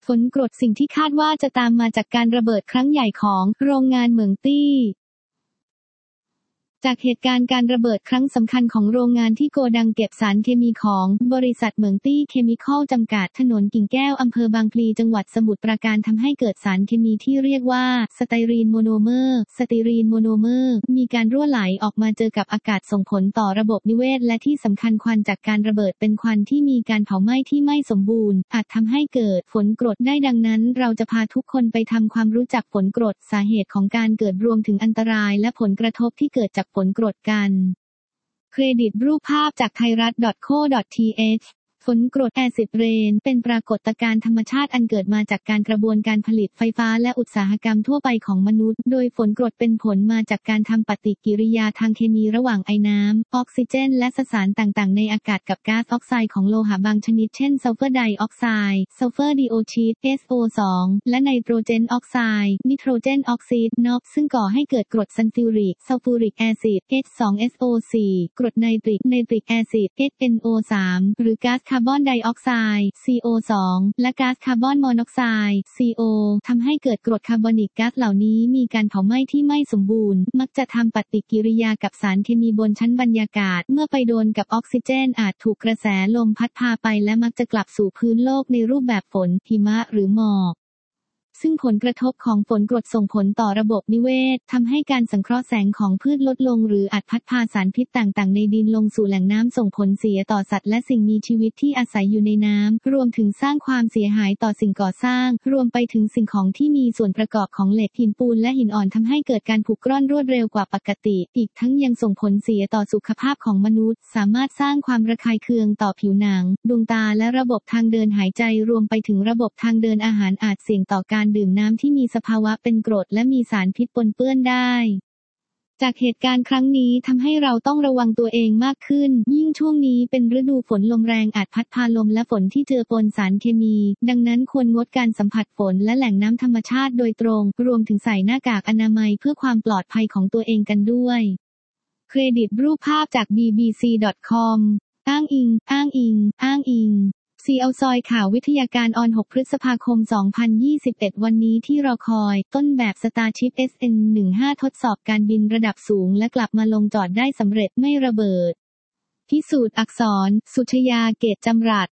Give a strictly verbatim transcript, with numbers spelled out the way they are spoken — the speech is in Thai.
ฝนกรดสิ่งที่คาดว่าจะตามมาจากการระเบิดครั้งใหญ่ของโรงงานเหมืองตี้จากเหตุการณ์การระเบิดครั้งสำคัญของโรงงานที่โกดังเก็บสารเคมีของบริษัทเหมืองตี้เคมีคอลจำกัดถนนกิ่งแก้วอำเภอบางพลีจังหวัดสมุทรปราการทำให้เกิดสารเคมีที่เรียกว่าสไตรีนโมโนเมอร์สไตรีนโมโนเมอร์มีการรั่วไหลออกมาเจอกับอากาศส่งผลต่อระบบนิเวศและที่สำคัญควันจากการระเบิดเป็นควันที่มีการเผาไหม้ที่ไม่สมบูรณ์อาจทำให้เกิดฝนกรดได้ดังนั้นเราจะพาทุกคนไปทำความรู้จักฝนกรดสาเหตุของการเกิดรวมถึงอันตรายและผลกระทบที่เกิดจากฝนกรดกันเครดิตรูปภาพจากไทยรัฐ โค ที เอช ฝนกรดแอซิดเรนเป็นปรากฏการณ์ธรรมชาติอันเกิดมาจากการกระบวนการผลิตไฟฟ้าและอุตสาหกรรมทั่วไปของมนุษย์โดยฝนกรดเป็นผลมาจากการทำปฏิกิริยาทางเคมีระหว่างไอน้ำออกซิเจนและสสารต่างๆในอากาศกับก๊าซออกไซด์ของโลหะบางชนิดเช่นซัลเฟอร์ไดออกไซด์ซัลเฟอร์ไดโอไซด์ เอส โอ สอง และไนโตรเจนออกไซด์นิโตรเจนออกไซด์ น็อกซ์ ซึ่งก่อให้เกิดกรดซัลฟิวริกซัลฟูริกแอซิด เอช สอง เอส โอ สี่ กรดไนตริกไนตริกแอซิด เอช เอ็น โอ สาม หรือก๊าซคาร์บอนไดออกไซด์ ซี โอ สอง และก๊าซคาร์บอนมอนอกไซด์ ซี โอ ทำให้เกิดกรดคาร์บอนิกก๊าซเหล่านี้มีการเผาไหม้ที่ไม่สมบูรณ์มักจะทำปฏิกิริยากับสารเคมีบนชั้นบรรยากาศเมื่อไปโดนกับออกซิเจนอาจถูกกระแสลมพัดพาไปและมักจะกลับสู่พื้นโลกในรูปแบบฝนหิมะหรือหมอกซึ่งผลกระทบของฝนกรดส่งผลต่อระบบนิเวศทำให้การสังเคราะห์แสงของพืชลดลงหรืออาจพัดพาสารพิษต่างๆในดินลงสู่แหล่งน้ำส่งผลเสียต่อสัตว์และสิ่งมีชีวิตที่อาศัยอยู่ในน้ำรวมถึงสร้างความเสียหายต่อสิ่งก่อสร้างรวมไปถึงสิ่งของที่มีส่วนประกอบของเหล็กหินปูนและหินอ่อนทำให้เกิดการผุกร่อนรวดเร็วกว่าปกติอีกทั้งยังส่งผลเสียต่อสุขภาพของมนุษย์สามารถสร้างความระคายเคืองต่อผิวหนังดวงตาและระบบทางเดินหายใจรวมไปถึงระบบทางเดินอาหารอาจเสี่ยงต่อการดื่มน้ำที่มีสภาวะเป็นกรดและมีสารพิษปนเปื้อนได้จากเหตุการณ์ครั้งนี้ทำให้เราต้องระวังตัวเองมากขึ้นยิ่งช่วงนี้เป็นฤดูฝนลมแรงอาจพัดพาลมและฝนที่เจือปนสารเคมีดังนั้นควรงดการสัมผัสฝนและแหล่งน้ำธรรมชาติโดยตรงรวมถึงใส่หน้ากากอนามัยเพื่อความปลอดภัยของตัวเองกันด้วยเครดิตรูปภาพจาก บี บี ซี ดอท คอม อ้างอิงอ้างอิงอ้างอิงซี เอาซอยข่าววิทยาการออนหกพฤษภาคมสองพันยี่สิบเอ็ดวันนี้ที่รอคอยต้นแบบ Starship เอส เอ็น สิบห้า ทดสอบการบินระดับสูงและกลับมาลงจอดได้สำเร็จไม่ระเบิดพิสูจน์อักษรสุชยาเกตจำรัด